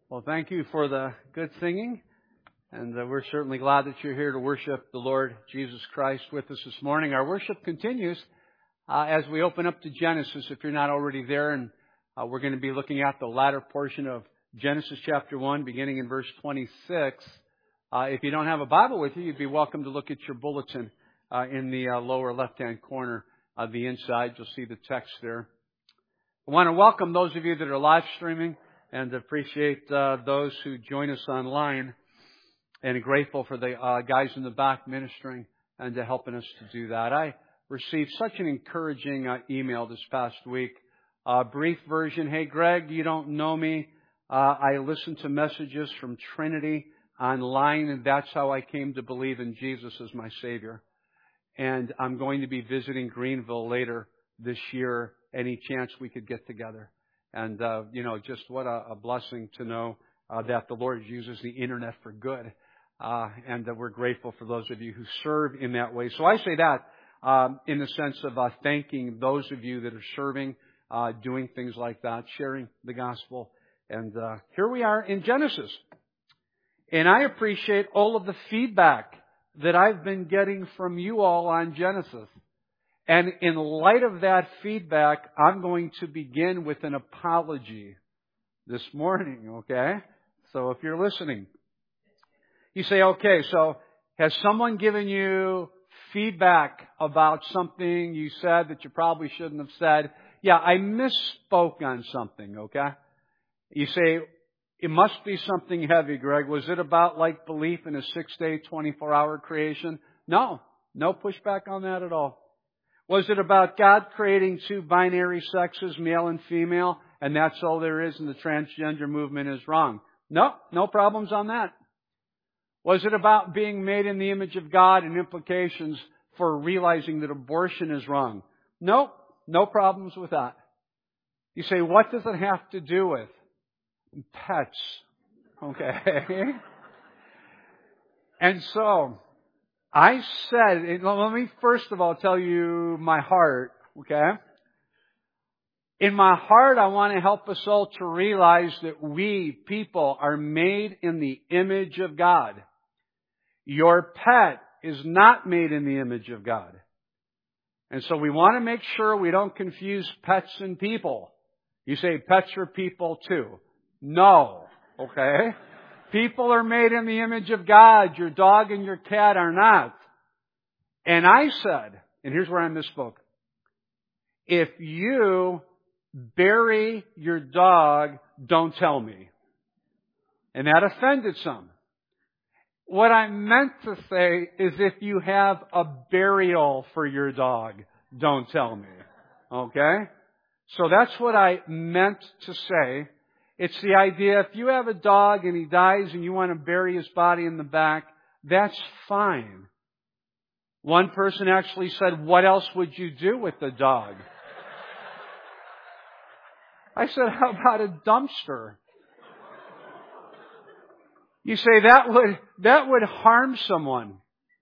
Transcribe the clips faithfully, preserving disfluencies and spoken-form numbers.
Well, thank you for the good singing. And uh, we're certainly glad that you're here to worship the Lord Jesus Christ with us this morning. Our worship continues uh, as we open up to Genesis, if you're not already there. And uh, we're going to be looking at the latter portion of Genesis chapter one, beginning in verse twenty-six. Uh, if you don't have a Bible with you, you'd be welcome to look at your bulletin uh, in the uh, lower left-hand corner of the inside. You'll see the text there. I want to welcome those of you that are live streaming and appreciate uh, those who join us online. And grateful for the uh, guys in the back ministering and to helping us to do that. I received such an encouraging uh, email this past week. Uh, brief version. Hey, Greg, you don't know me. Uh, I listen to messages from Trinity online, and that's how I came to believe in Jesus as my Savior. And I'm going to be visiting Greenville later this year. Any chance we could get together? And, uh, you know, just what a, a blessing to know uh, that the Lord uses the internet for good. Uh, and that we're grateful for those of you who serve in that way. So I say that um, in the sense of uh, thanking those of you that are serving, uh, doing things like that, sharing the gospel. And uh, here we are in Genesis. And I appreciate all of the feedback that I've been getting from you all on Genesis. And in light of that feedback, I'm going to begin with an apology this morning, okay? So if you're listening, you say, okay, so has someone given you feedback about something you said that you probably shouldn't have said? Yeah, I misspoke on something, okay? You say, it must be something heavy, Greg. Was it about like belief in a six-day, twenty-four hour creation? No, no pushback on that at all. Was it about God creating two binary sexes, male and female, and that's all there is and the transgender movement is wrong? No, no problems on that. Was it about being made in the image of God and implications for realizing that abortion is wrong? No, no problems with that. You say, what does it have to do with? Pets. Okay. And so, I said, let me first of all tell you my heart, okay? In my heart, I want to help us all to realize that we, people, are made in the image of God. Your pet is not made in the image of God. And so we want to make sure we don't confuse pets and people. You say pets are people too. No. Okay? People are made in the image of God. Your dog and your cat are not. And I said, and here's where I misspoke. If you bury your dog, don't tell me. And that offended some. What I meant to say is if you have a burial for your dog, don't tell me. Okay? So that's what I meant to say. It's the idea, if you have a dog and he dies and you want to bury his body in the back, that's fine. One person actually said, what else would you do with the dog? I said, how about a dumpster? You say that would, that would harm someone.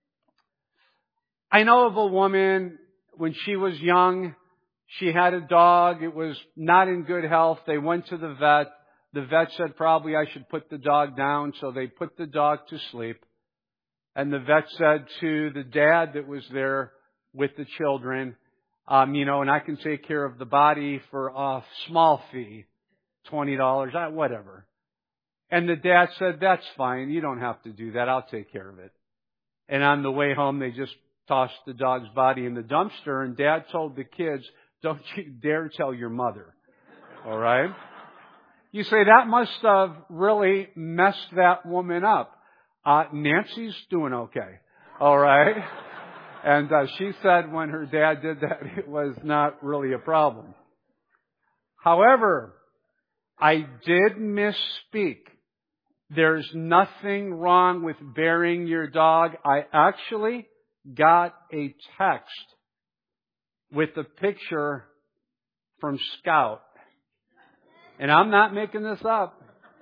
I know of a woman, when she was young, she had a dog. It was not in good health. They went to the vet. The vet said probably I should put the dog down, so they put the dog to sleep. And the vet said to the dad that was there with the children, um, you know, and I can take care of the body for a small fee, twenty dollars, whatever. And the dad said, that's fine. You don't have to do that. I'll take care of it. And on the way home, they just tossed the dog's body in the dumpster. And Dad told the kids, don't you dare tell your mother. All right? You say, that must have really messed that woman up. Uh, Nancy's doing okay. All right? And uh, she said when her dad did that, it was not really a problem. However, I did misspeak. There's nothing wrong with burying your dog. I actually got a text with a picture from Scout. And I'm not making this up.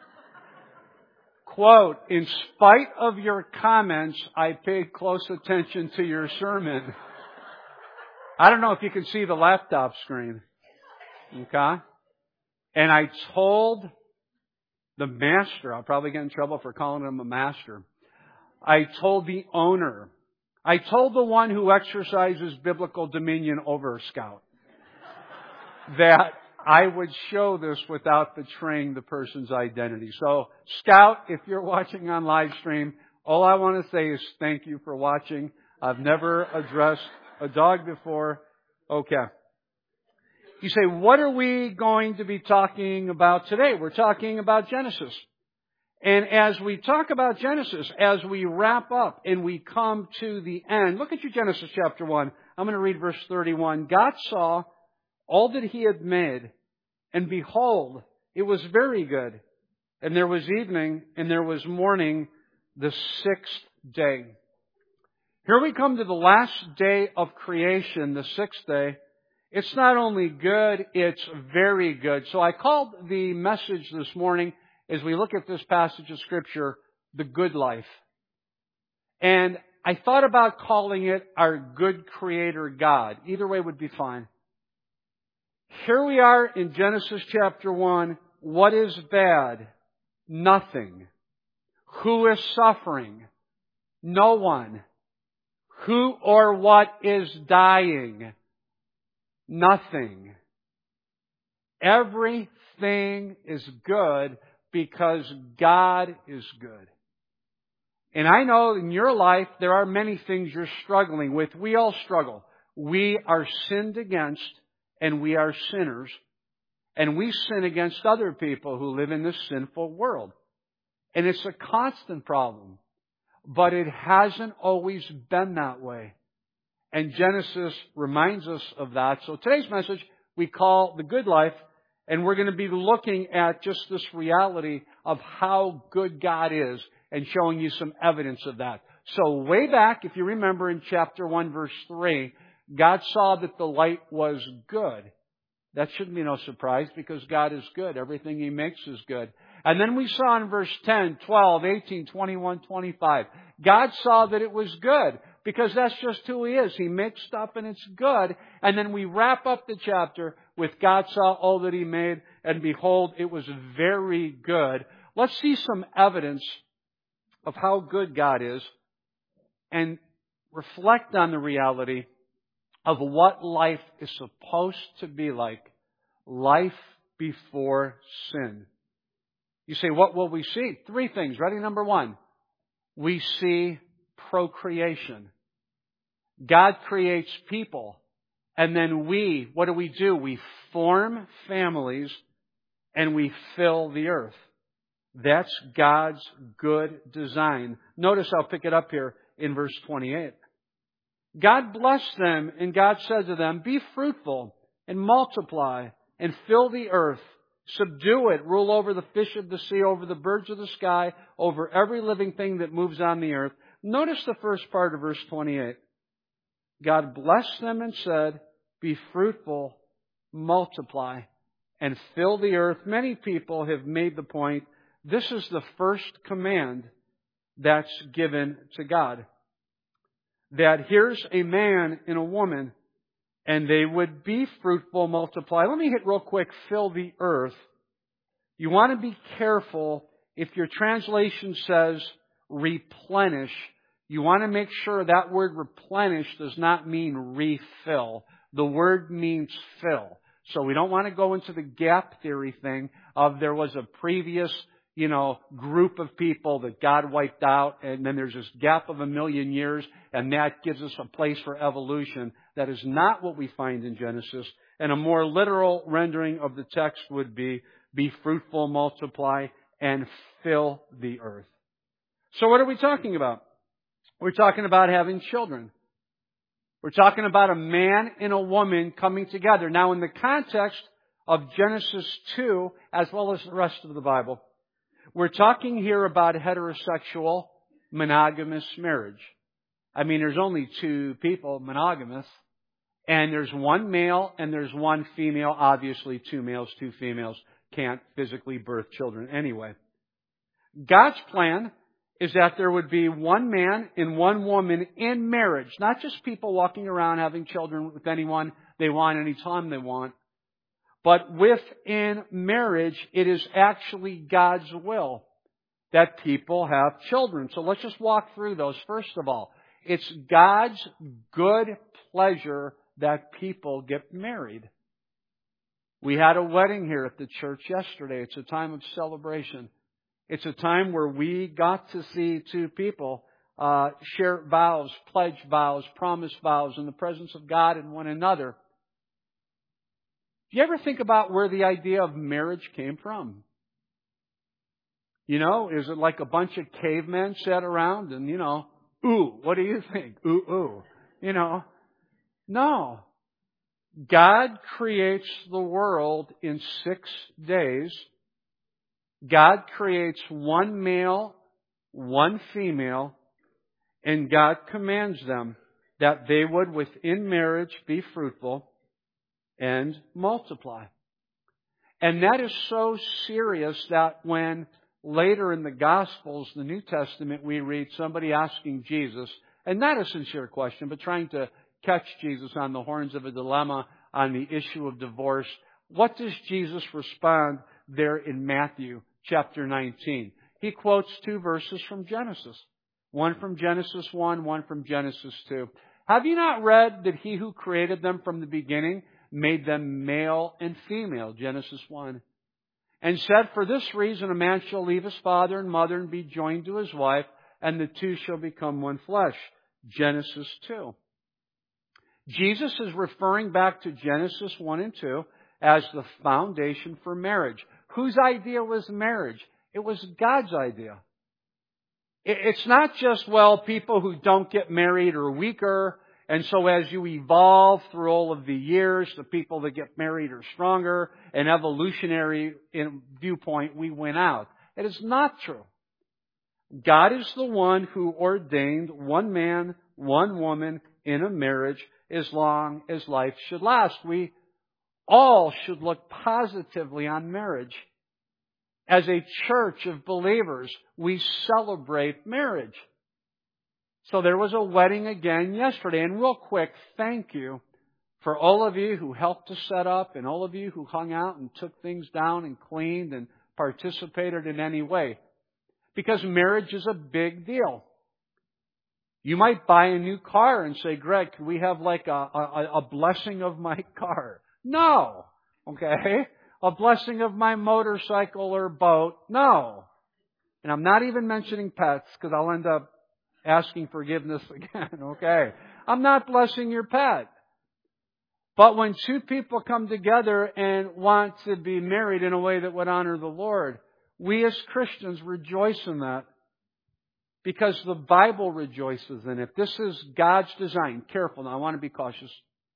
Quote, in spite of your comments, I paid close attention to your sermon. I don't know if you can see the laptop screen. Okay? And I told the master. I'll probably get in trouble for calling him a master. I told the owner. I told the one who exercises biblical dominion over a scout that I would show this without betraying the person's identity. So, Scout, if you're watching on live stream, all I want to say is thank you for watching. I've never addressed a dog before. Okay. You say, what are we going to be talking about today? We're talking about Genesis. And as we talk about Genesis, as we wrap up and we come to the end, look at your Genesis chapter one. I'm going to read verse thirty-one. God saw all that He had made, and behold, it was very good. And there was evening, and there was morning, the sixth day. Here we come to the last day of creation, the sixth day. It's not only good, it's very good. So I called the message this morning, as we look at this passage of Scripture, the good life. And I thought about calling it our good Creator God. Either way would be fine. Here we are in Genesis chapter one. What is bad? Nothing. Who is suffering? No one. Who or what is dying? Nothing. Everything is good because God is good. And I know in your life there are many things you're struggling with. We all struggle. We are sinned against, and we are sinners. And we sin against other people who live in this sinful world. And it's a constant problem. But it hasn't always been that way. And Genesis reminds us of that. So today's message we call the good life. And we're going to be looking at just this reality of how good God is and showing you some evidence of that. So way back, if you remember in chapter one, verse three, God saw that the light was good. That shouldn't be no surprise because God is good. Everything He makes is good. And then we saw in verse ten, twelve, eighteen, twenty-one, twenty-five, God saw that it was good because that's just who He is. He makes stuff and it's good. And then we wrap up the chapter with God saw all that He made, and behold, it was very good. Let's see some evidence of how good God is and reflect on the reality of what life is supposed to be like. Life before sin. You say, what will we see? Three things. Ready? Number one. We see procreation. God creates people. And then we, what do we do? We form families and we fill the earth. That's God's good design. Notice I'll pick it up here in verse twenty-eight. God blessed them, and God said to them, be fruitful and multiply and fill the earth. Subdue it, rule over the fish of the sea, over the birds of the sky, over every living thing that moves on the earth. Notice the first part of verse twenty-eight. God blessed them and said, be fruitful, multiply, and fill the earth. Many people have made the point, this is the first command that's given to God. That here's a man and a woman, and they would be fruitful, multiply. Let me hit real quick, fill the earth. You want to be careful if your translation says replenish. You want to make sure that word replenish does not mean refill. The word means fill. So we don't want to go into the gap theory thing of there was a previous, you know, group of people that God wiped out, and then there's this gap of a million years, and that gives us a place for evolution. That is not what we find in Genesis. And a more literal rendering of the text would be, be fruitful, multiply, and fill the earth. So what are we talking about? We're talking about having children. We're talking about a man and a woman coming together. Now, in the context of Genesis two, as well as the rest of the Bible, we're talking here about heterosexual, monogamous marriage. I mean, there's only two people monogamous, and there's one male and there's one female. Obviously, two males, two females can't physically birth children anyway. God's plan is that there would be one man and one woman in marriage, not just people walking around having children with anyone they want anytime they want, But within marriage, it is actually God's will that people have children. So let's just walk through those. First of all, it's God's good pleasure that people get married. We had a wedding here at the church yesterday. It's a time of celebration. It's a time where we got to see two people uh, share vows, pledge vows, promise vows in the presence of God and one another. Do you ever think about where the idea of marriage came from? You know, is it like a bunch of cavemen sat around and, you know, ooh, what do you think? Ooh, ooh. You know, no. God creates the world in six days. God creates one male, one female, and God commands them that they would, within marriage, be fruitful and multiply. And that is so serious that when later in the Gospels, the New Testament, we read somebody asking Jesus, and not a sincere question, but trying to catch Jesus on the horns of a dilemma on the issue of divorce. What does Jesus respond there in Matthew chapter nineteen? He quotes two verses from Genesis. One from Genesis one, one from Genesis two. Have you not read that He who created them from the beginning made them male and female? Genesis one. And said, for this reason a man shall leave his father and mother and be joined to his wife, and the two shall become one flesh. Genesis two. Jesus is referring back to Genesis one and two as the foundation for marriage. Whose idea was marriage? It was God's idea. It's not just, well, people who don't get married are weaker, and so as you evolve through all of the years, the people that get married are stronger, and evolutionary in viewpoint, we win out. It is not true. God is the one who ordained one man, one woman in a marriage as long as life should last. We all should look positively on marriage. As a church of believers, we celebrate marriage. So there was a wedding again yesterday. And real quick, thank you for all of you who helped to set up and all of you who hung out and took things down and cleaned and participated in any way. Because marriage is a big deal. You might buy a new car and say, Greg, can we have like a, a, a blessing of my car? No. Okay? A blessing of my motorcycle or boat? No. And I'm not even mentioning pets because I'll end up asking forgiveness again. Okay? I'm not blessing your pet. But when two people come together and want to be married in a way that would honor the Lord, we as Christians rejoice in that because the Bible rejoices in it. This is God's design. Careful now, I want to be cautious.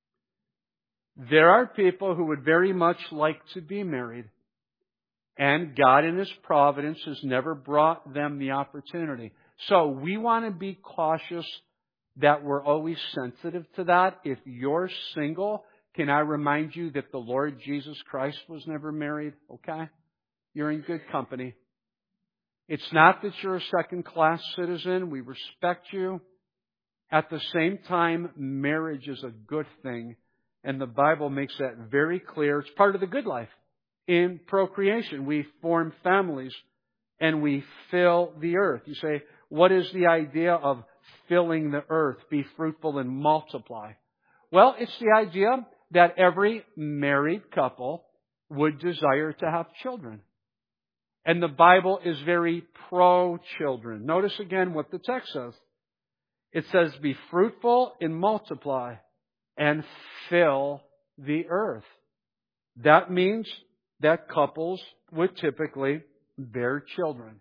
There are people who would very much like to be married, and God in His providence has never brought them the opportunity. So we want to be cautious that we're always sensitive to that. If you're single, can I remind you that the Lord Jesus Christ was never married? Okay? You're in good company. It's not that you're a second-class citizen. We respect you. At the same time, marriage is a good thing. And the Bible makes that very clear. It's part of the good life. In procreation, we form families and we fill the earth. You say, what is the idea of filling the earth? Be fruitful and multiply. Well, it's the idea that every married couple would desire to have children. And the Bible is very pro-children. Notice again what the text says. It says, be fruitful and multiply and fill the earth. That means that couples would typically bear children.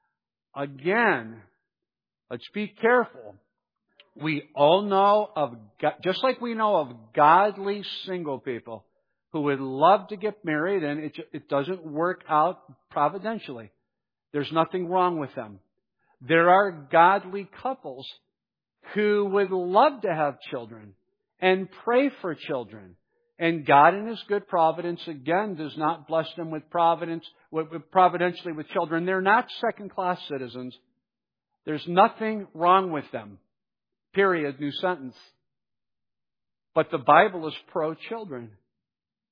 Again, let's be careful. We all know of, just like we know of godly single people who would love to get married and it, it doesn't work out providentially. There's nothing wrong with them. There are godly couples who would love to have children and pray for children. And God in His good providence, again, does not bless them with providence, with, with providentially with children. They're not second-class citizens. There's nothing wrong with them. Period. New sentence. But the Bible is pro-children.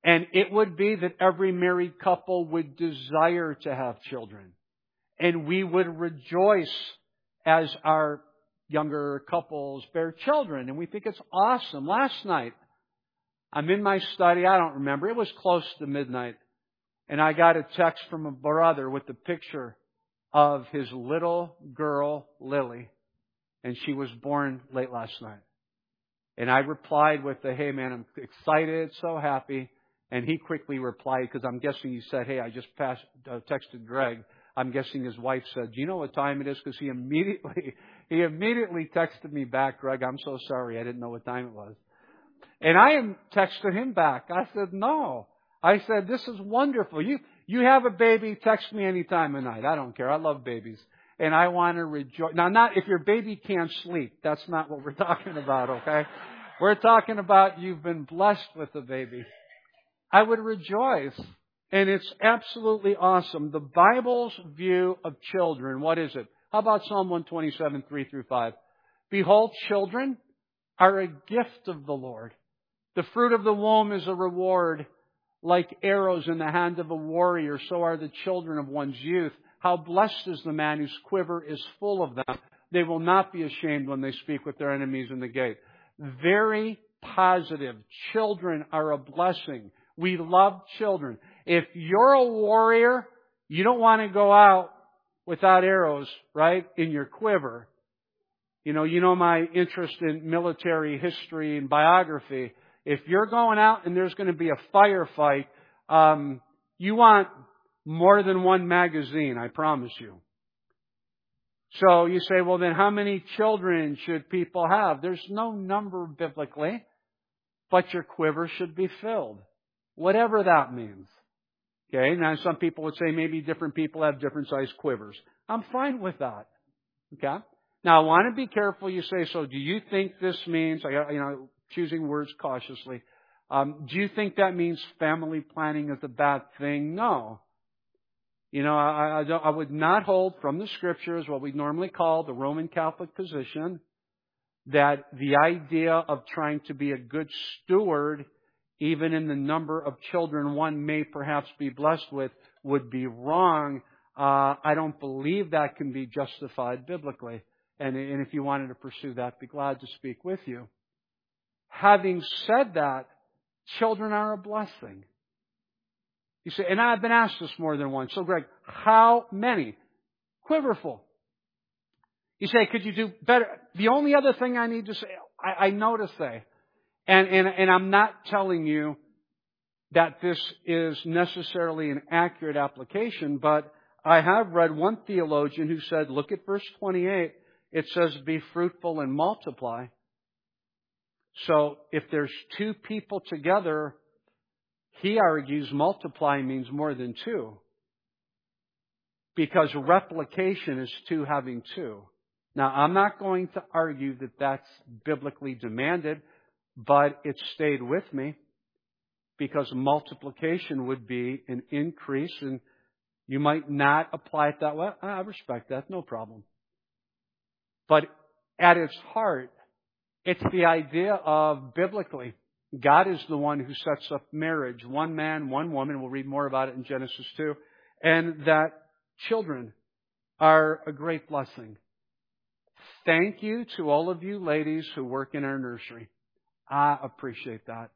And it would be that every married couple would desire to have children. And we would rejoice as our younger couples bear children. And we think it's awesome. Last night, I'm in my study. I don't remember. It was close to midnight. And I got a text from a brother with a picture of his little girl, Lily. And she was born late last night. And I replied with the, hey man, I'm excited, so happy. And he quickly replied, because I'm guessing he said, hey, I just passed, uh, texted Greg. I'm guessing his wife said, do you know what time it is? Because he immediately, he immediately texted me back, Greg, I'm so sorry. I didn't know what time it was. And I texted him back. I said, no. I said, this is wonderful. You, you have a baby, text me any time of night. I don't care. I love babies. And I want to rejoice. Now, not if your baby can't sleep. That's not what we're talking about, okay? We're talking about you've been blessed with a baby. I would rejoice. And it's absolutely awesome. The Bible's view of children, what is it? How about Psalm one twenty-seven, three through five? Behold, children are a gift of the Lord. The fruit of the womb is a reward. Like arrows in the hand of a warrior, so are the children of one's youth. How blessed is the man whose quiver is full of them. They will not be ashamed when they speak with their enemies in the gate. Very positive. Children are a blessing. We love children. If you're a warrior, you don't want to go out without arrows, right, in your quiver. You know, you know my interest in military history and biography. If you're going out and there's going to be a firefight, um, you want more than one magazine, I promise you. So you say, well, then how many children should people have? There's no number biblically, but your quiver should be filled, whatever that means. Okay, now some people would say maybe different people have different sized quivers. I'm fine with that. Okay? Now I want to be careful. You say, so do you think this means, I got, you know, choosing words cautiously. Um, do you think that means family planning is a bad thing? No. You know, I, I, don't, I would not hold from the Scriptures what we normally call the Roman Catholic position, that the idea of trying to be a good steward, even in the number of children one may perhaps be blessed with, would be wrong. Uh, I don't believe that can be justified biblically. And, and if you wanted to pursue that, I'd be glad to speak with you. Having said that, children are a blessing. You say, and I've been asked this more than once. So, Greg, how many? Quiverful. You say, could you do better? The only other thing I need to say, I, I know to say, and, and, and I'm not telling you that this is necessarily an accurate application, but I have read one theologian who said, look at verse twenty-eight. It says, be fruitful and multiply. So if there's two people together, he argues multiply means more than two. Because replication is two having two. Now, I'm not going to argue that that's biblically demanded, but it stayed with me. Because multiplication would be an increase, and you might not apply it that way. I respect that, no problem. But at its heart, it's the idea of biblically, God is the one who sets up marriage. One man, one woman. We'll read more about it in Genesis two. And that children are a great blessing. Thank you to all of you ladies who work in our nursery. I appreciate that.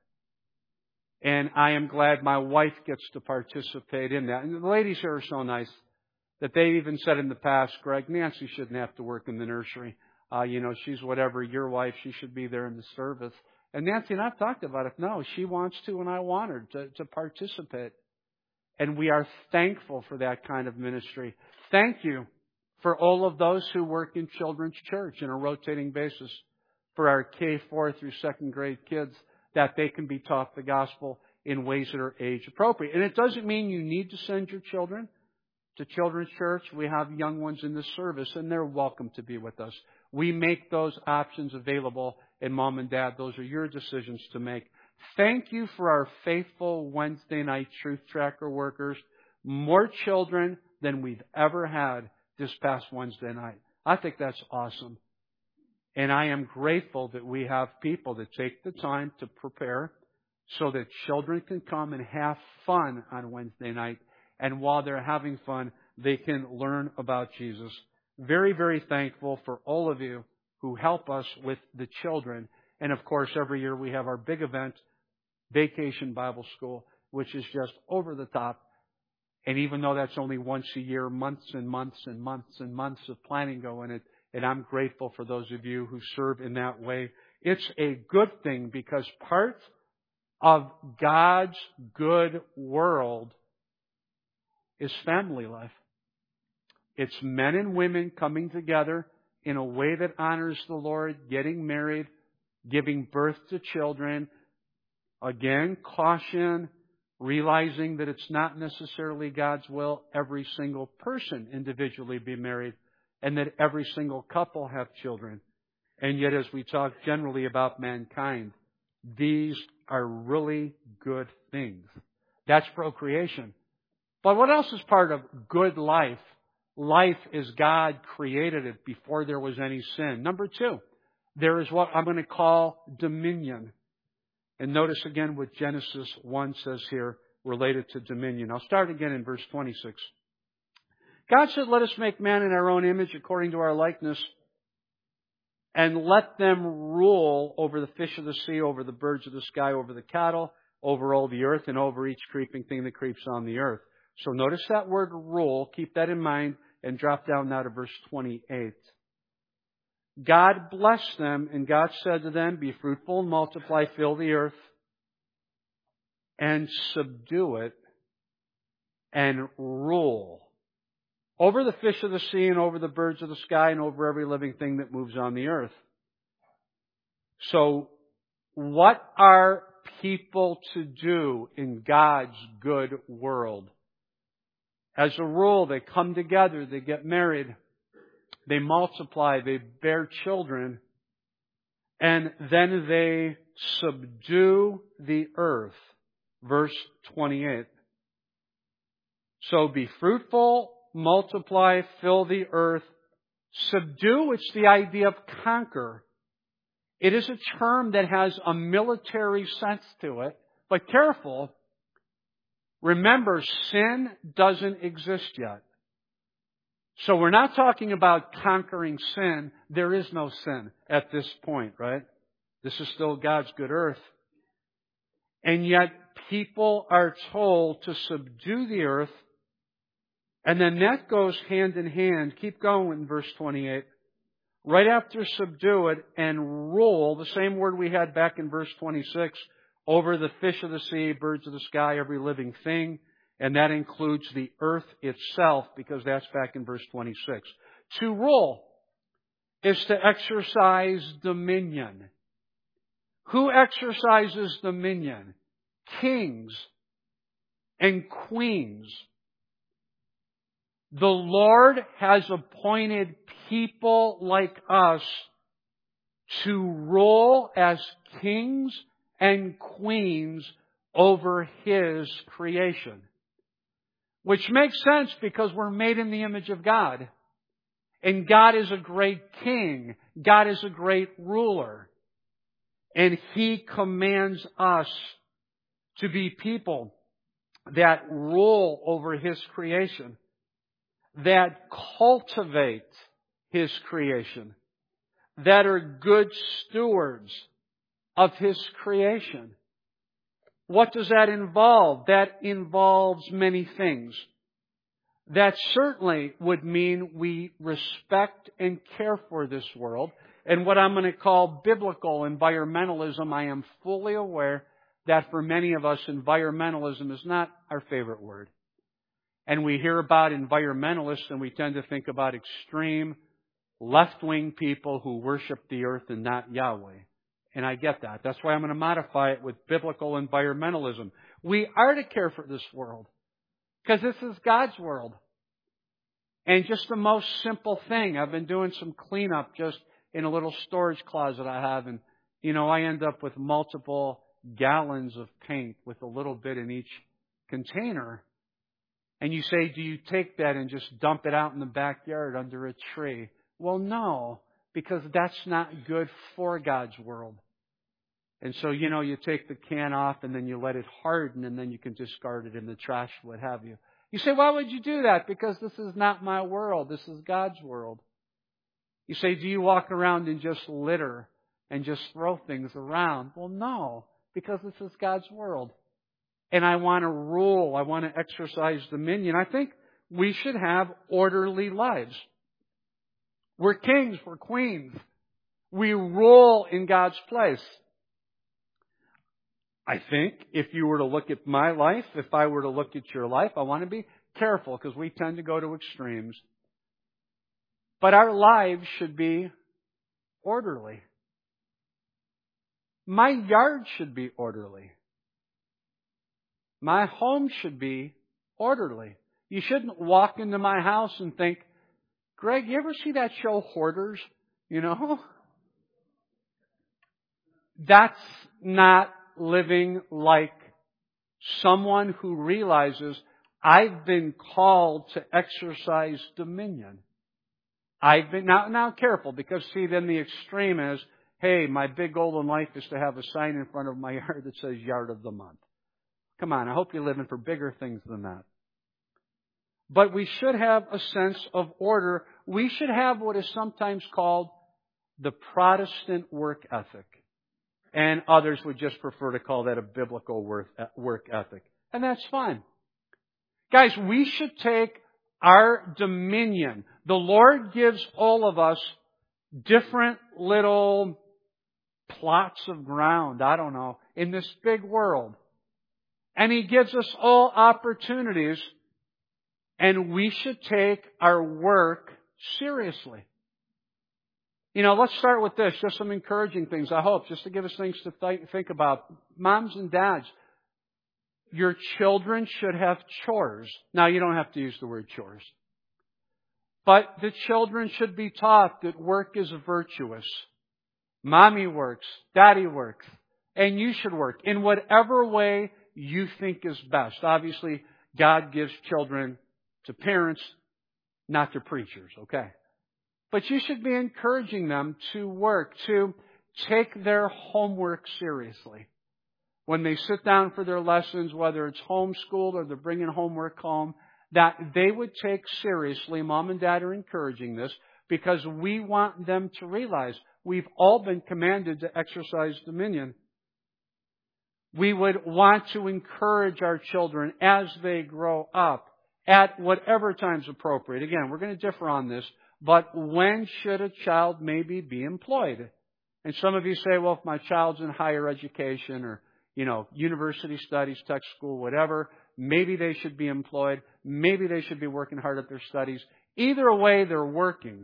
And I am glad my wife gets to participate in that. And the ladies here are so nice that they even said in the past, Greg, Nancy shouldn't have to work in the nursery. Uh, you know, she's whatever, your wife, she should be there in the service. And Nancy and I've talked about it. No, she wants to, and I want her to, to participate. And we are thankful for that kind of ministry. Thank you for all of those who work in children's church on a rotating basis for our K four through second grade kids, that they can be taught the gospel in ways that are age appropriate. And it doesn't mean you need to send your children to children's church. We have young ones in this service, and they're welcome to be with us. We make those options available, and Mom and Dad, those are your decisions to make. Thank you for our faithful Wednesday night Truth Tracker workers. More children than we've ever had this past Wednesday night. I think that's awesome. And I am grateful that we have people that take the time to prepare so that children can come and have fun on Wednesday night. And while they're having fun, they can learn about Jesus. Very, very thankful for all of you who help us with the children. And of course, every year we have our big event, Vacation Bible School, which is just over the top. And even though that's only once a year, months and months and months and months of planning go in it. And I'm grateful for those of you who serve in that way. It's a good thing because part of God's good world is family life. It's men and women coming together in a way that honors the Lord, getting married, giving birth to children. Again, caution, realizing that it's not necessarily God's will every single person individually be married and that every single couple have children. And yet, as we talk generally about mankind, these are really good things. That's procreation. But what else is part of good life? Life is God created it before there was any sin. Number two, there is what I'm going to call dominion. And notice again what Genesis one says here related to dominion. I'll start again in verse twenty-six. God said, let us make man in our own image according to our likeness, and let them rule over the fish of the sea, over the birds of the sky, over the cattle, over all the earth, and over each creeping thing that creeps on the earth. So notice that word rule. Keep that in mind and drop down now to verse twenty-eight. God blessed them, and God said to them, be fruitful and multiply, fill the earth, and subdue it, and rule over the fish of the sea, and over the birds of the sky, and over every living thing that moves on the earth. So, what are people to do in God's good world? As a rule, they come together, they get married, they multiply, they bear children, and then they subdue the earth. Verse twenty-eight. So be fruitful, multiply, fill the earth, subdue. It's the idea of conquer. It is a term that has a military sense to it, but careful. Remember, sin doesn't exist yet. So we're not talking about conquering sin. There is no sin at this point, right? This is still God's good earth. And yet people are told to subdue the earth. And then that goes hand in hand. Keep going in verse twenty-eight. Right after subdue it and rule, the same word we had back in verse twenty-six, over the fish of the sea, birds of the sky, every living thing. And that includes the earth itself, because that's back in verse twenty-six. To rule is to exercise dominion. Who exercises dominion? Kings and queens. The Lord has appointed people like us to rule as kings and queens over His creation. Which makes sense because we're made in the image of God. And God is a great king. God is a great ruler. And He commands us to be people that rule over His creation, that cultivate His creation, that are good stewards of His creation. What does that involve? That involves many things. That certainly would mean we respect and care for this world. And what I'm going to call biblical environmentalism, I am fully aware that for many of us, environmentalism is not our favorite word. And we hear about environmentalists and we tend to think about extreme left-wing people who worship the earth and not Yahweh. And I get that. That's why I'm going to modify it with biblical environmentalism. We are to care for this world because this is God's world. And just the most simple thing, I've been doing some cleanup just in a little storage closet I have. And, you know, I end up with multiple gallons of paint with a little bit in each container. And you say, do you take that and just dump it out in the backyard under a tree? Well, no, because that's not good for God's world. And so, you know, you take the can off and then you let it harden and then you can discard it in the trash, what have you. You say, why would you do that? Because this is not my world. This is God's world. You say, do you walk around and just litter and just throw things around? Well, no, because this is God's world. And I want to rule. I want to exercise dominion. I think we should have orderly lives. We're kings. We're queens. We rule in God's place. I think if you were to look at my life, if I were to look at your life, I want to be careful because we tend to go to extremes. But our lives should be orderly. My yard should be orderly. My home should be orderly. You shouldn't walk into my house and think, Greg, you ever see that show Hoarders? You know? That's not living like someone who realizes I've been called to exercise dominion. I've been, now, now careful, because see, then the extreme is, hey, my big goal in life is to have a sign in front of my yard that says Yard of the Month. Come on, I hope you're living for bigger things than that. But we should have a sense of order. We should have what is sometimes called the Protestant work ethic. And others would just prefer to call that a biblical work ethic. And that's fine. Guys, we should take our dominion. The Lord gives all of us different little plots of ground, I don't know, in this big world. And He gives us all opportunities, and we should take our work seriously. You know, let's start with this, just some encouraging things, I hope, just to give us things to th- think about. Moms and dads, your children should have chores. Now, you don't have to use the word chores. But the children should be taught that work is virtuous. Mommy works, daddy works, and you should work in whatever way you think is best. Obviously, God gives children to parents, not to preachers, okay? But you should be encouraging them to work, to take their homework seriously. When they sit down for their lessons, whether it's homeschooled or they're bringing homework home, that they would take seriously. Mom and Dad are encouraging this because we want them to realize we've all been commanded to exercise dominion. We would want to encourage our children as they grow up at whatever time's appropriate. Again, we're going to differ on this. But when should a child maybe be employed? And some of you say, well, if my child's in higher education or, you know, university studies, tech school, whatever, maybe they should be employed. Maybe they should be working hard at their studies. Either way, they're working.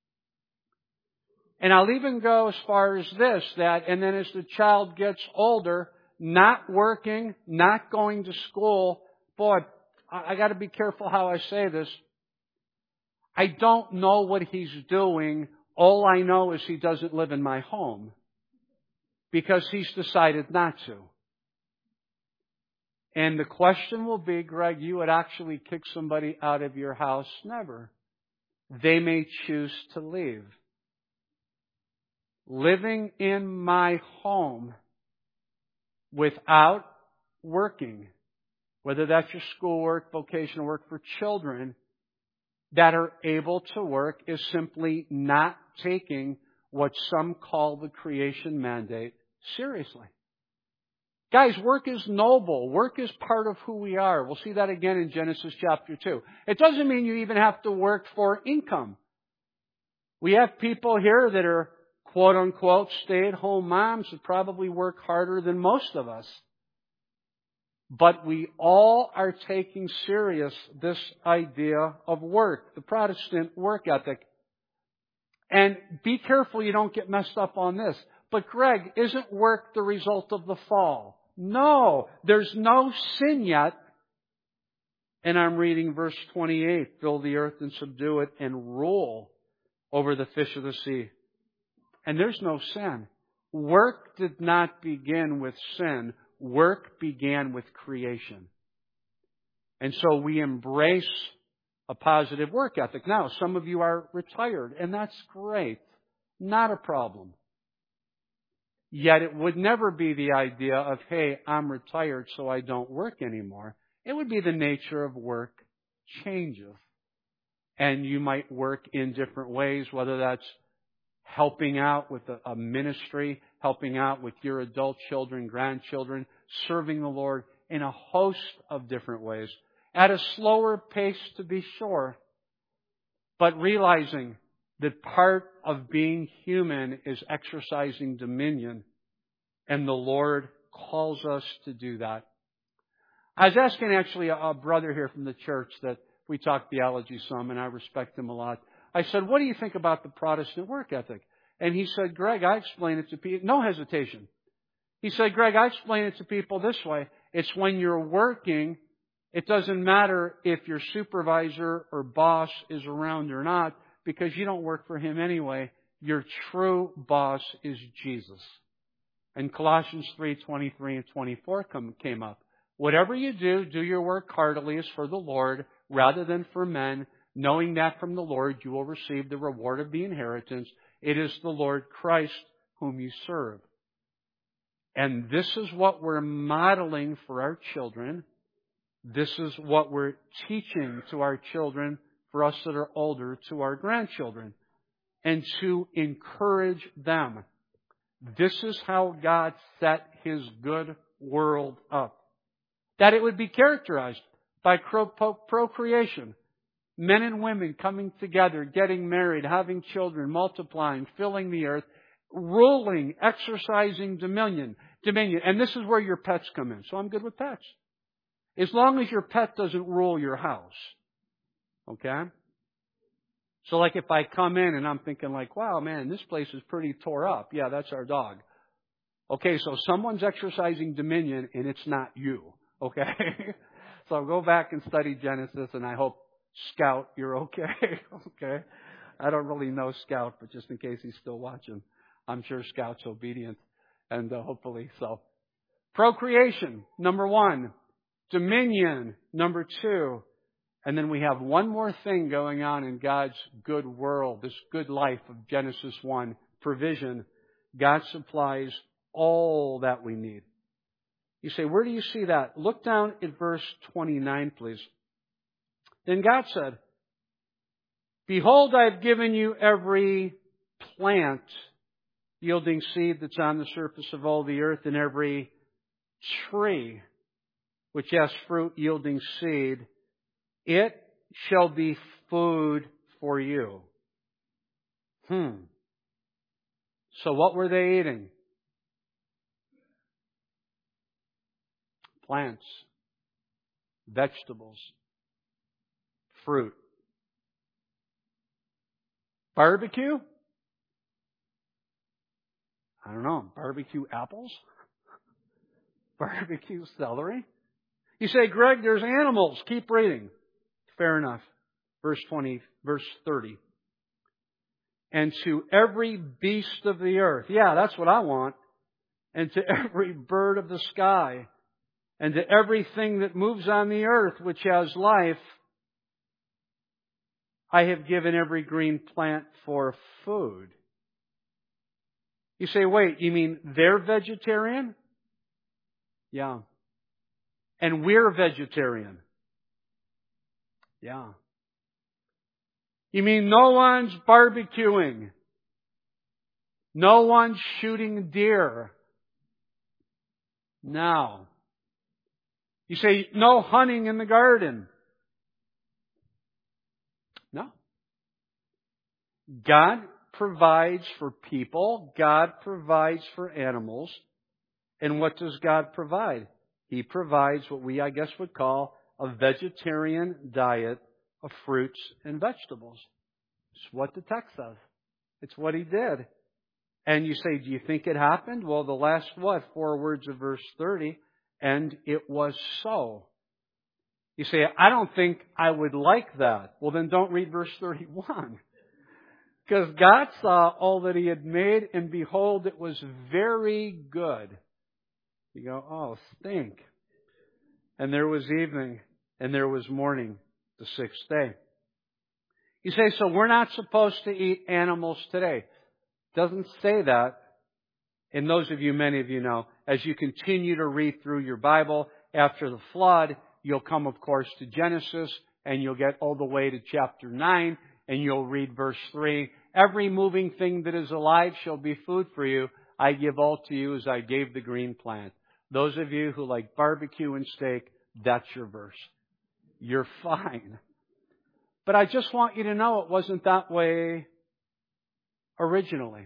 And I'll even go as far as this, that, and then as the child gets older, not working, not going to school, boy, I, I got to be careful how I say this. I don't know what he's doing. All I know is he doesn't live in my home because he's decided not to. And the question will be, Greg, you would actually kick somebody out of your house? Never. They may choose to leave. Living in my home without working, whether that's your schoolwork, vocational work for children, that are able to work is simply not taking what some call the creation mandate seriously. Guys, work is noble. Work is part of who we are. We'll see that again in Genesis chapter two. It doesn't mean you even have to work for income. We have people here that are quote unquote stay-at-home moms that probably work harder than most of us. But we all are taking serious this idea of work, the Protestant work ethic. And be careful you don't get messed up on this. But Greg, isn't work the result of the fall? No, there's no sin yet. And I'm reading verse twenty-eight, fill the earth and subdue it and rule over the fish of the sea. And there's no sin. Work did not begin with sin. Work began with creation. And so we embrace a positive work ethic. Now, some of you are retired, and that's great. Not a problem. Yet it would never be the idea of, hey, I'm retired so I don't work anymore. It would be the nature of work changes. And you might work in different ways, whether that's helping out with a, a ministry, helping out with your adult children, grandchildren, serving the Lord in a host of different ways. At a slower pace, to be sure, but realizing that part of being human is exercising dominion, and the Lord calls us to do that. I was asking actually a, a brother here from the church that we talk theology some, and I respect him a lot. I said, what do you think about the Protestant work ethic? And he said, Greg, I explain it to people, no hesitation. He said, Greg, I explain it to people this way. It's when you're working, it doesn't matter if your supervisor or boss is around or not, because you don't work for him anyway. Your true boss is Jesus. And Colossians three twenty-three and twenty-four come, came up. Whatever you do, do your work heartily as for the Lord rather than for men, knowing that from the Lord you will receive the reward of the inheritance. It is the Lord Christ whom you serve. And this is what we're modeling for our children. This is what we're teaching to our children, for us that are older, to our grandchildren, and to encourage them. This is how God set His good world up. That it would be characterized by procreation. Men and women coming together, getting married, having children, multiplying, filling the earth, ruling, exercising dominion. Dominion. And this is where your pets come in. So I'm good with pets. As long as your pet doesn't rule your house. Okay? So like if I come in and I'm thinking like, wow, man, this place is pretty tore up. Yeah, that's our dog. Okay, so someone's exercising dominion and it's not you. Okay? So I'll go back and study Genesis, and I hope, Scout, you're okay. Okay? I don't really know Scout, but just in case he's still watching, I'm sure Scout's obedient, and uh, hopefully so. Procreation, number one. Dominion, number two. And then we have one more thing going on in God's good world, this good life of Genesis one, provision. God supplies all that we need. You say, where do you see that? Look down at verse twenty-nine, please. Then God said, Behold, I have given you every plant yielding seed that's on the surface of all the earth, and every tree which has fruit yielding seed. It shall be food for you. Hmm. So what were they eating? Plants, vegetables, fruit. Barbecue? I don't know. Barbecue apples? Barbecue celery? You say, Greg, there's animals. Keep reading. Fair enough. Verse twenty, verse thirty. And to every beast of the earth. Yeah, that's what I want. And to every bird of the sky. And to everything that moves on the earth which has life, I have given every green plant for food. You say, wait, you mean they're vegetarian? Yeah. And we're vegetarian? Yeah. You mean no one's barbecuing? No one's shooting deer? No. You say, no hunting in the garden? No. God provides for people. God provides for animals. And what does God provide? He provides what we, I guess, would call a vegetarian diet of fruits and vegetables. It's what the text says. It's what He did. And you say, do you think it happened? Well, the last, what, four words of verse thirty, and it was so. You say, I don't think I would like that. Well, then don't read verse thirty-one. Because God saw all that He had made, and behold, it was very good. You go, oh, stink. And there was evening, and there was morning, the sixth day. You say, so we're not supposed to eat animals today. Doesn't say that. And those of you, many of you know, as you continue to read through your Bible after the flood, you'll come, of course, to Genesis, and you'll get all the way to chapter nine, and you'll read verse three. Every moving thing that is alive shall be food for you. I give all to you as I gave the green plant. Those of you who like barbecue and steak, that's your verse. You're fine. But I just want you to know it wasn't that way originally.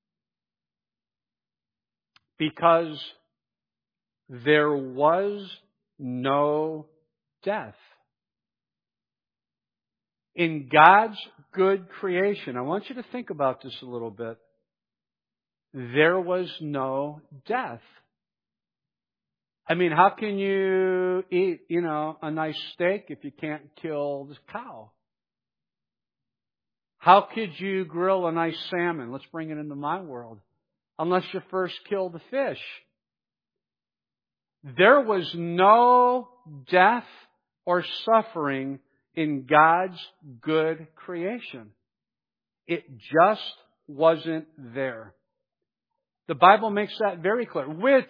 Because there was no death. In God's good creation, I want you to think about this a little bit. There was no death. I mean, how can you eat, you know, a nice steak if you can't kill the cow? How could you grill a nice salmon? Let's bring it into my world. Unless you first kill the fish. There was no death or suffering in God's good creation. It just wasn't there. The Bible makes that very clear, which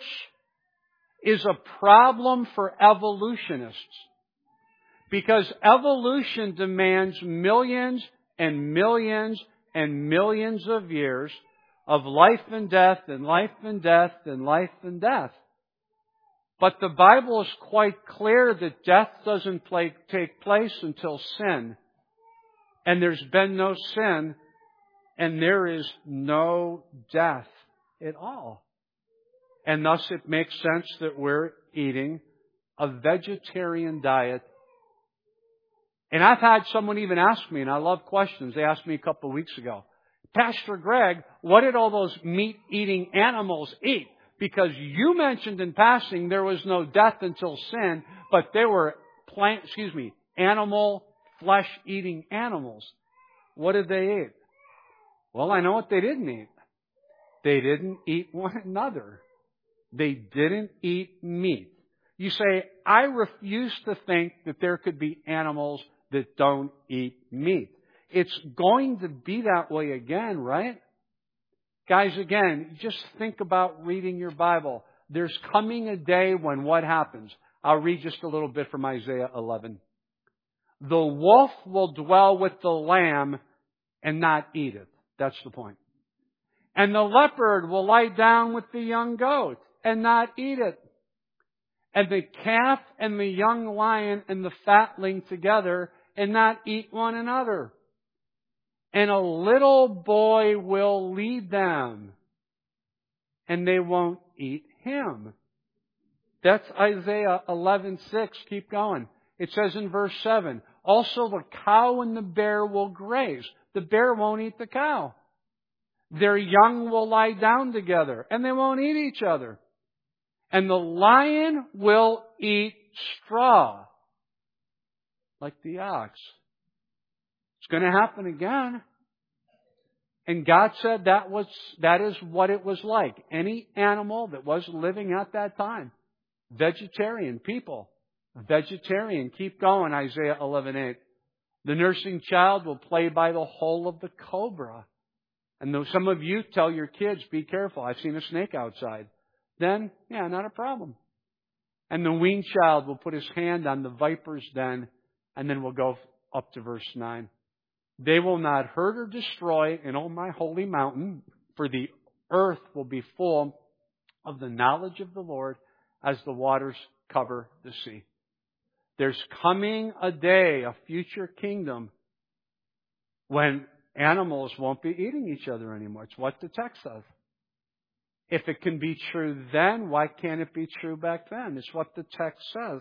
is a problem for evolutionists. Because evolution demands millions and millions and millions of years of life and death and life and death and life and death. But the Bible is quite clear that death doesn't play, take place until sin. And there's been no sin, and there is no death at all. And thus it makes sense that we're eating a vegetarian diet. And I've had someone even ask me, and I love questions, they asked me a couple of weeks ago, Pastor Greg, what did all those meat-eating animals eat? Because you mentioned in passing there was no death until sin, but there were plant, excuse me, animal, flesh-eating animals. What did they eat? Well, I know what they didn't eat. They didn't eat one another. They didn't eat meat. You say, I refuse to think that there could be animals that don't eat meat. It's going to be that way again, right? Guys, again, just think about reading your Bible. There's coming a day when what happens? I'll read just a little bit from Isaiah eleven. The wolf will dwell with the lamb and not eat it. That's the point. And the leopard will lie down with the young goat and not eat it. And the calf and the young lion and the fatling together and not eat one another. And a little boy will lead them, and they won't eat him. That's Isaiah eleven six. Keep going. It says in verse seven, also the cow and the bear will graze. The bear won't eat the cow. Their young will lie down together, and they won't eat each other. And the lion will eat straw, like the ox. It's going to happen again. And God said that was, that is what it was like. Any animal that was living at that time. Vegetarian people. Vegetarian. Keep going, Isaiah eleven eight. The nursing child will play by the hole of the cobra. And though some of you tell your kids, be careful, I've seen a snake outside. Then, yeah, not a problem. And the weaned child will put his hand on the viper's den. And then we'll go up to verse nine. They will not hurt or destroy in all my holy mountain, for the earth will be full of the knowledge of the Lord as the waters cover the sea. There's coming a day, a future kingdom, when animals won't be eating each other anymore. It's what the text says. If it can be true then, why can't it be true back then? It's what the text says.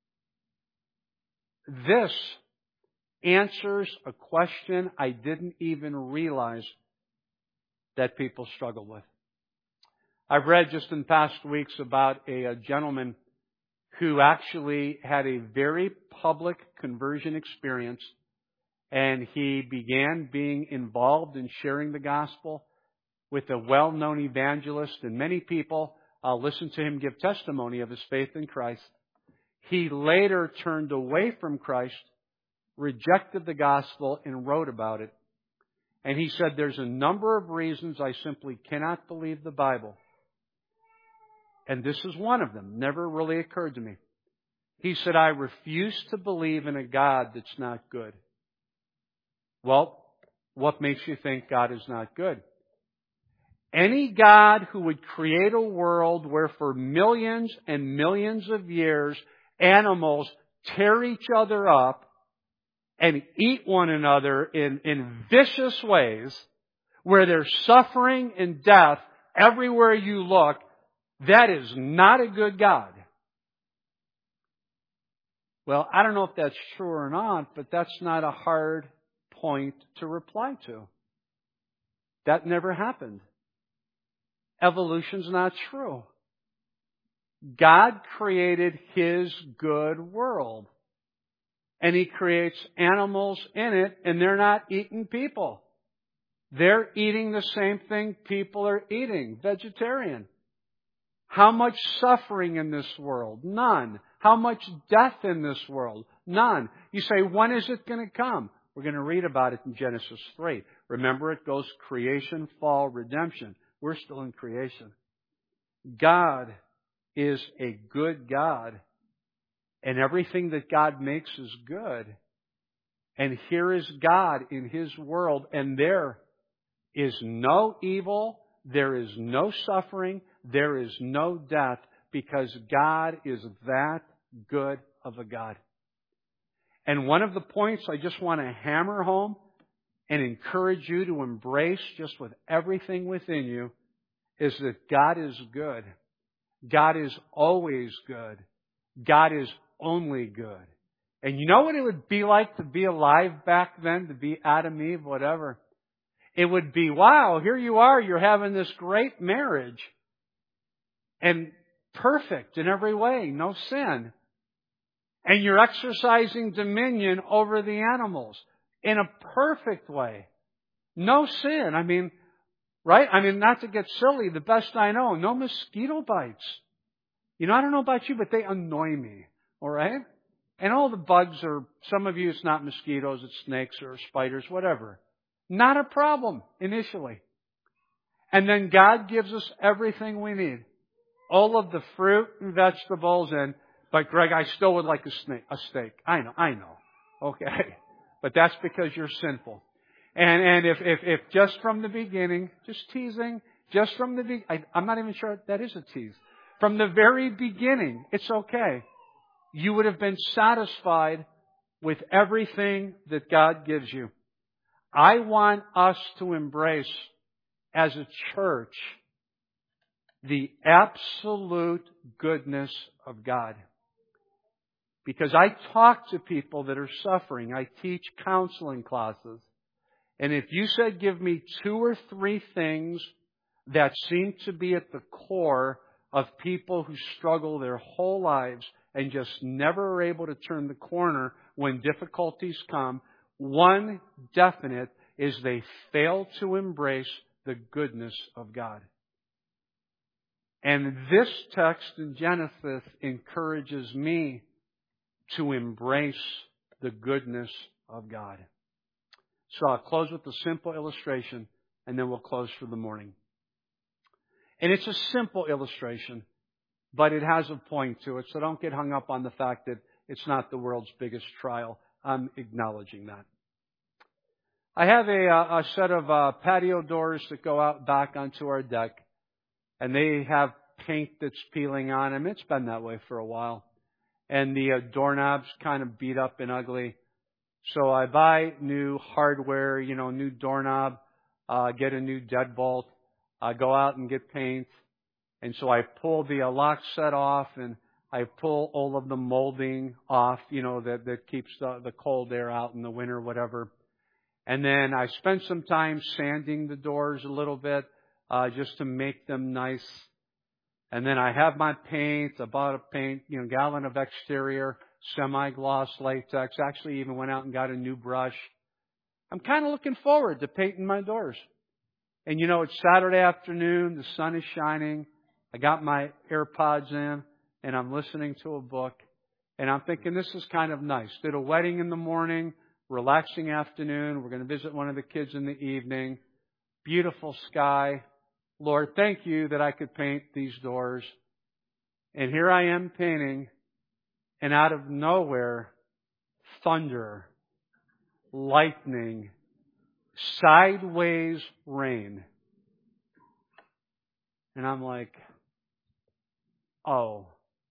This answers a question I didn't even realize that people struggle with. I've read just in past weeks about a, a gentleman who actually had a very public conversion experience, and he began being involved in sharing the gospel with a well-known evangelist, and many people uh, listened to him give testimony of his faith in Christ. He later turned away from Christ, rejected the gospel, and wrote about it. And he said, there's a number of reasons I simply cannot believe the Bible. and this is one of them, never really occurred to me. He said, I refuse to believe in a God that's not good. Well, what makes you think God is not good? Any God who would create a world where for millions and millions of years animals tear each other up and eat one another in, in vicious ways, where there's suffering and death everywhere you look, that is not a good God. Well, I don't know if that's true or not, but that's not a hard point to reply to. That never happened. Evolution's not true. God created His good world. And He creates animals in it, and they're not eating people. They're eating the same thing people are eating, vegetarian. How much suffering in this world? None. How much death in this world? None. You say, when is it going to come? We're going to read about it in Genesis three. Remember, it goes creation, fall, redemption. We're still in creation. God is a good God. And everything that God makes is good. And here is God in His world. And there is no evil. There is no suffering. There is no death. Because God is that good of a God. And one of the points I just want to hammer home and encourage you to embrace just with everything within you is that God is good. God is always good. God is only good. And you know what it would be like to be alive back then, to be Adam, Eve, whatever? It would be, wow, here you are, you're having this great marriage. And perfect in every way, no sin. And you're exercising dominion over the animals in a perfect way. No sin. I mean, right? I mean, not to get silly, the best I know, no mosquito bites. You know, I don't know about you, but they annoy me. All right? And all the bugs are, some of you it's not mosquitoes, it's snakes or spiders, whatever. Not a problem initially. And then God gives us everything we need. All of the fruit and vegetables and, but Greg, I still would like a snake, a steak. I know, I know. Okay. But that's because you're sinful. And, and if, if, if just from the beginning, just teasing, just from the beginning, I'm not even sure that is a tease. From the very beginning, it's okay. You would have been satisfied with everything that God gives you. I want us to embrace as a church the absolute goodness of God. Because I talk to people that are suffering. I teach counseling classes. And if you said, give me two or three things that seem to be at the core of people who struggle their whole lives and just never are able to turn the corner when difficulties come, one definite is they fail to embrace the goodness of God. And this text in Genesis encourages me to embrace the goodness of God. So I'll close with a simple illustration, and then we'll close for the morning. And it's a simple illustration, but it has a point to it, so don't get hung up on the fact that it's not the world's biggest trial. I'm acknowledging that. I have a, a set of uh, patio doors that go out back onto our deck, and they have paint that's peeling on them. It's been that way for a while. And the uh, doorknob's kind of beat up and ugly. So I buy new hardware, you know, new doorknob, uh, get a new deadbolt, uh, go out and get paint. And so I pull the uh, lock set off and I pull all of the molding off, you know, that, that keeps the, the cold air out in the winter, whatever. And then I spend some time sanding the doors a little bit, uh, just to make them nice. And then I have my paint, I bought a paint, you know, gallon of exterior, semi-gloss latex. Actually even went out and got a new brush. I'm kind of looking forward to painting my doors. And you know, it's Saturday afternoon, the sun is shining. I got my AirPods in and I'm listening to a book. And I'm thinking this is kind of nice. Did a wedding in the morning, relaxing afternoon. We're going to visit one of the kids in the evening. Beautiful sky. Lord, thank you that I could paint these doors. And here I am painting, and out of nowhere, thunder, lightning, sideways rain. And I'm like, oh.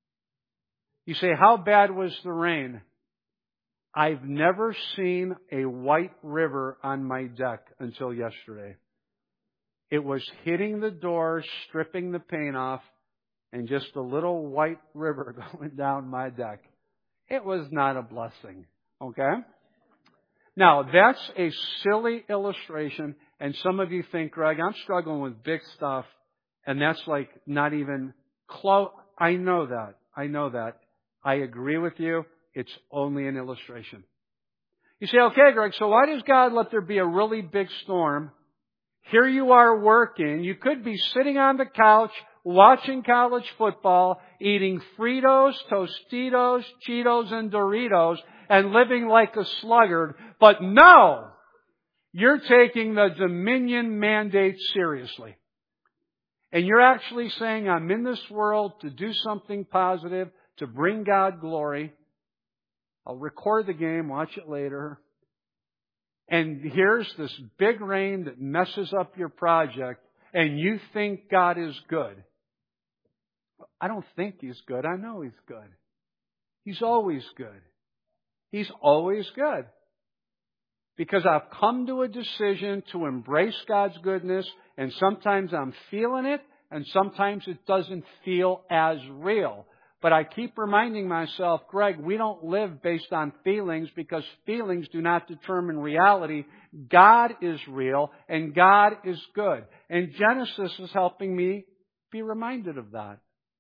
You say, how bad was the rain? I've never seen a white river on my deck until yesterday. It was hitting the door, stripping the paint off, and just a little white river going down my deck. It was not a blessing. Okay? Now, that's a silly illustration, and some of you think, Greg, I'm struggling with big stuff, and that's like not even close. I know that. I know that. I agree with you. It's only an illustration. You say, okay, Greg, so why does God let there be a really big storm? Here you are working. You could be sitting on the couch, watching college football, eating Fritos, Tostitos, Cheetos, and Doritos, and living like a sluggard. But no! You're taking the Dominion mandate seriously. And you're actually saying, I'm in this world to do something positive, to bring God glory. I'll record the game, watch it later. And here's this big rain that messes up your project, and you think God is good. I don't think He's good. I know He's good. He's always good. He's always good. Because I've come to a decision to embrace God's goodness, and sometimes I'm feeling it, and sometimes it doesn't feel as real. But I keep reminding myself, Greg, we don't live based on feelings because feelings do not determine reality. God is real and God is good. And Genesis is helping me be reminded of that.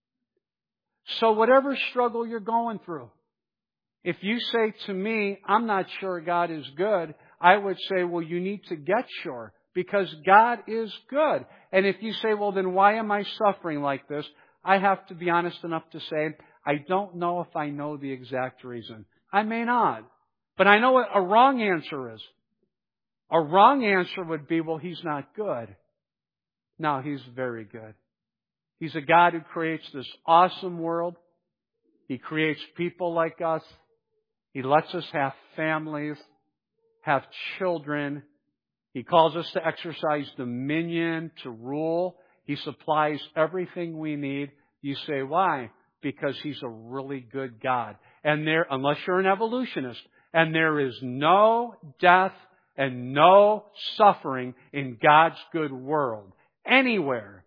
So whatever struggle you're going through, if you say to me, I'm not sure God is good, I would say, well, you need to get sure because God is good. And if you say, well, then why am I suffering like this? I have to be honest enough to say, I don't know if I know the exact reason. I may not. But I know what a wrong answer is. A wrong answer would be, well, He's not good. No, He's very good. He's a God who creates this awesome world. He creates people like us. He lets us have families, have children. He calls us to exercise dominion, to rule. He supplies everything we need. You say, why? Because He's a really good God. And there, unless you're an evolutionist, and there is no death and no suffering in God's good world anywhere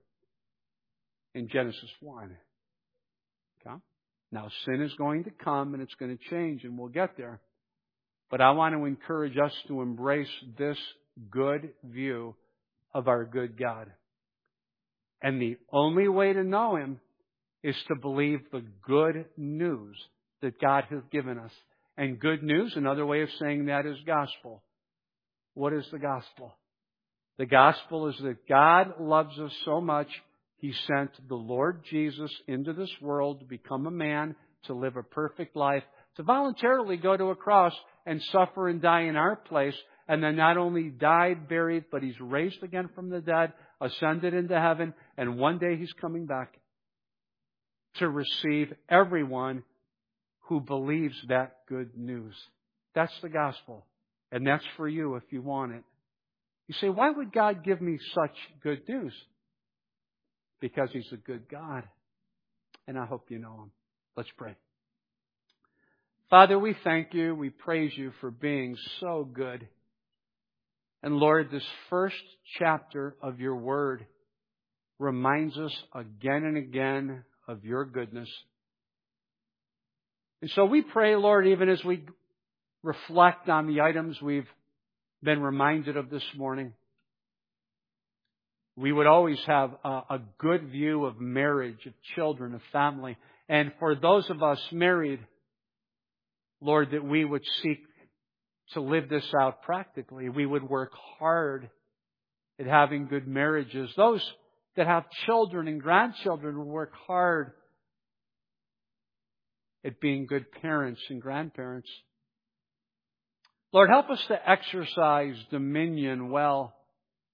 in Genesis one. Okay? Now, sin is going to come and it's going to change, and we'll get there. But I want to encourage us to embrace this good view of our good God. And the only way to know Him is to believe the good news that God has given us. And good news, another way of saying that is gospel. What is the gospel? The gospel is that God loves us so much, He sent the Lord Jesus into this world to become a man, to live a perfect life, to voluntarily go to a cross and suffer and die in our place, and then not only died, buried, but He's raised again from the dead, ascended into heaven, and one day He's coming back to receive everyone who believes that good news. That's the gospel. And that's for you if you want it. You say, why would God give me such good news? Because He's a good God. And I hope you know Him. Let's pray. Father, we thank You. We praise You for being so good. And Lord, this first chapter of Your Word reminds us again and again of Your goodness. And so we pray, Lord, even as we reflect on the items we've been reminded of this morning, we would always have a, a good view of marriage, of children, of family. And for those of us married, Lord, that we would seek to live this out practically. We would work hard at having good marriages. Those that have children and grandchildren would work hard at being good parents and grandparents. Lord, help us to exercise dominion well,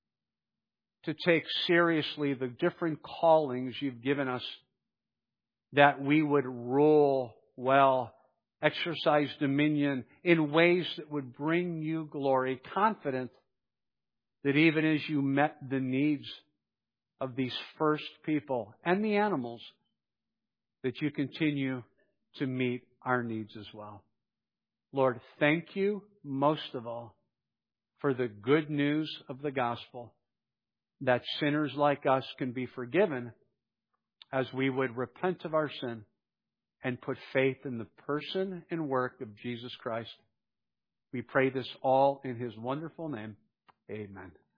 to take seriously the different callings You've given us, that we would rule well, exercise dominion in ways that would bring you glory, confident that even as you met the needs of these first people and the animals, that you continue to meet our needs as well. Lord, thank you most of all for the good news of the gospel, that sinners like us can be forgiven as we would repent of our sin and put faith in the person and work of Jesus Christ. We pray this all in His wonderful name. Amen.